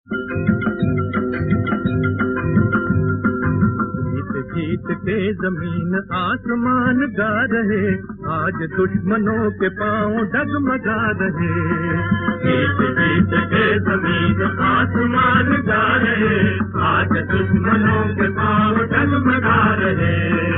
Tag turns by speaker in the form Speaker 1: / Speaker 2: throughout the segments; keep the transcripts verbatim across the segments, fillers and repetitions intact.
Speaker 1: जीत के जमीन आसमान गा रहे, आज दुश्मनों के पांव डगमगा रहे। जीत जीत के जमीन आसमान गा रहे, आज दुश्मनों के पांव डगमगा रहे।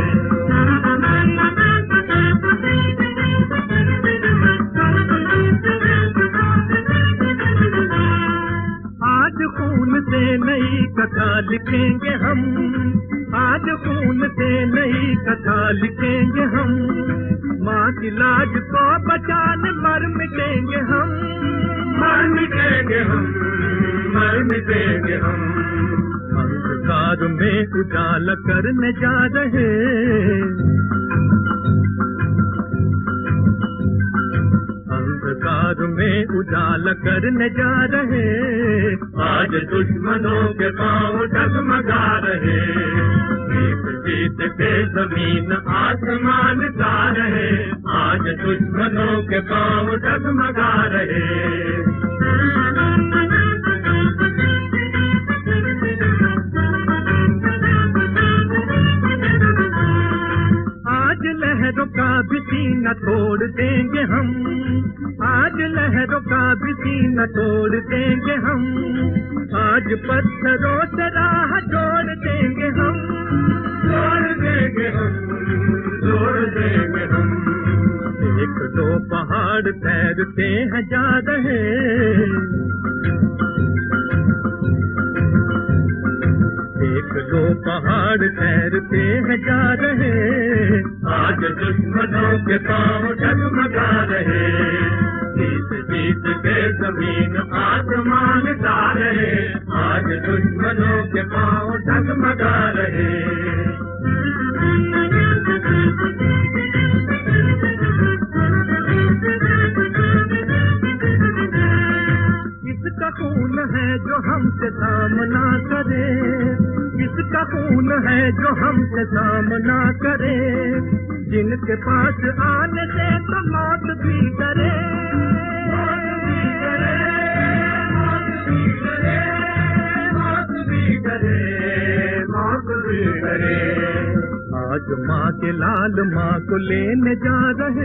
Speaker 1: आज खून से नई कथा लिखेंगे हम, आज खून से नई कथा लिखेंगे हम। माँ की लाज को बचाने मर मिटेंगे हम, मर मिटेंगे हम, मर मिटेंगे हम। अंधकार में उजाला करने जा रहे, अंधकार में उजाला करने जा रहे। आज दुश्मनों के पांव डगमगा रहे, जीत जीत के जमीन आसमान गा रहे, आज दुश्मनों के पांव डगमगा रहे। आज लहरों का भी सीना तोड़ देंगे हम, आज लहरों का भी सीना तोड़ देंगे हम। आज पत्थरों से राह जोड़ देंगे हम, जोड़ देंगे हम, जोड़ देंगे हम। एक दो पहाड़ तैरते हैं जा रहे, एक दो पहाड़ तैरते हैं जा रहे। आज दुश्मनों के पांव डगमगा रहे, जीत जीत के जमीन आसमान गा रहे, आज दुश्मनों के पांव डगमगा रहे। किसका खून है जो हमसे सामना करे, किसका खून है जो हमसे सामना करे। जिनके पास आने से तो मौत भी डरे, मौत भी डरे, मौत भी डरे, मौत भी डरे, मौत भी डरे। आज माँ के लाल माँ को लेने जा रहे,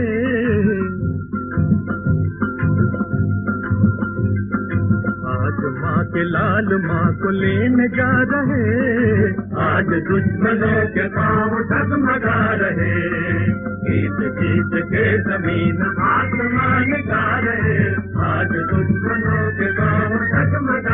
Speaker 1: आज माँ के लाल माँ को लेने जा रहे। आज दुश्मनों के पांव डगमगा रहे, जीत जीत के जमीन आसमान गा रहे, आज दुश्मनों के पांव डगमगा